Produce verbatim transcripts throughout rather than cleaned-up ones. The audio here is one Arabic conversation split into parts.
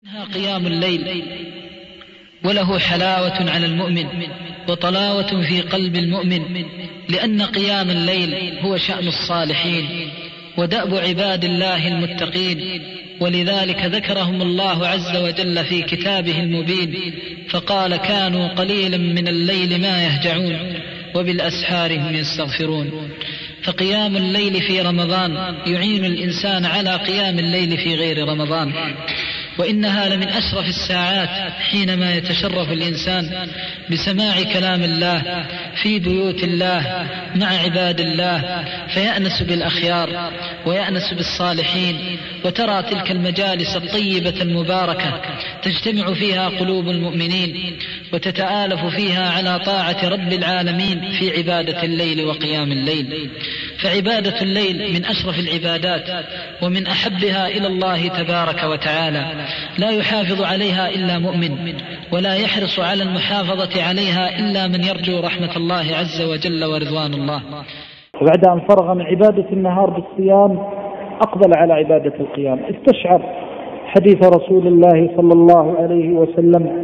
قيام الليل وله حلاوة على المؤمن وطلاوة في قلب المؤمن، لأن قيام الليل هو شأن الصالحين ودأب عباد الله المتقين، ولذلك ذكرهم الله عز وجل في كتابه المبين فقال: كانوا قليلا من الليل ما يهجعون وبالأسحار هم يستغفرون. فقيام الليل في رمضان يعين الإنسان على قيام الليل في غير رمضان، وإنها لمن أشرف الساعات حينما يتشرف الإنسان بسماع كلام الله في بيوت الله مع عباد الله، فيأنس بالأخيار ويأنس بالصالحين، وترى تلك المجالس الطيبة المباركة تجتمع فيها قلوب المؤمنين وتتآلف فيها على طاعة رب العالمين في عبادة الليل وقيام الليل. فعبادة الليل من أشرف العبادات ومن أحبها إلى الله تبارك وتعالى، لا يحافظ عليها إلا مؤمن، ولا يحرص على المحافظة عليها إلا من يرجو رحمة الله عز وجل ورضوان الله. وبعد أن فرغ من عبادة النهار بالصيام أقبل على عبادة القيام، استشعر حديث رسول الله صلى الله عليه وسلم: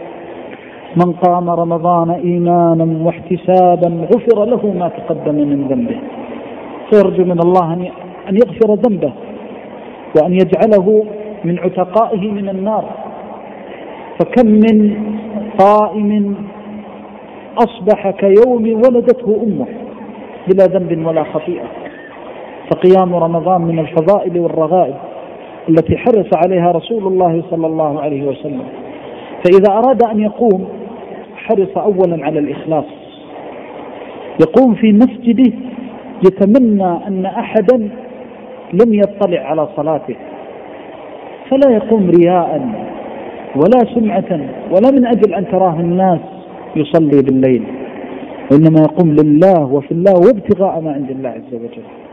من قام رمضان إيمانا واحتسابا غفر له ما تقدم من ذنبه. فيرجو من الله أن يغفر ذنبه وأن يجعله من عتقائه من النار. فكم من قائم أصبح كيوم ولدته أمه بلا ذنب ولا خطيئة. فقيام رمضان من الفضائل والرغائب التي حرص عليها رسول الله صلى الله عليه وسلم. فإذا أراد أن يقوم حرص أولا على الإخلاص، يقوم في مسجده يتمنى أن أحدا لم يطلع على صلاته، فلا يقوم رياء ولا سمعة ولا من أجل أن تراه الناس يصلي بالليل، وإنما يقوم لله وفي الله وابتغاء ما عند الله عز وجل.